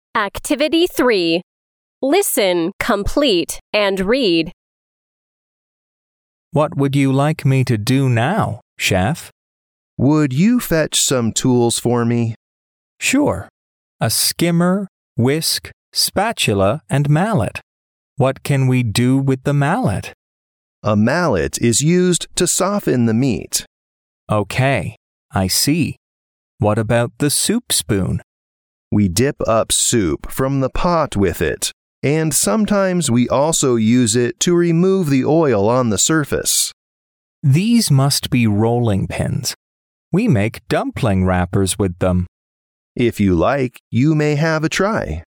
Activity 3. Listen, complete, and read. What would you like me to do now, Chef? Would you fetch some tools for me? Sure. A skimmer, whisk, spatula, and mallet. What can we do with the mallet? A mallet is used to soften the meat. Okay, I see. What about the soup spoon? We dip up soup from the pot with it, and sometimes we also use it to remove the oil on the surface. These must be rolling pins. We make dumpling wrappers with them. If you like, you may have a try.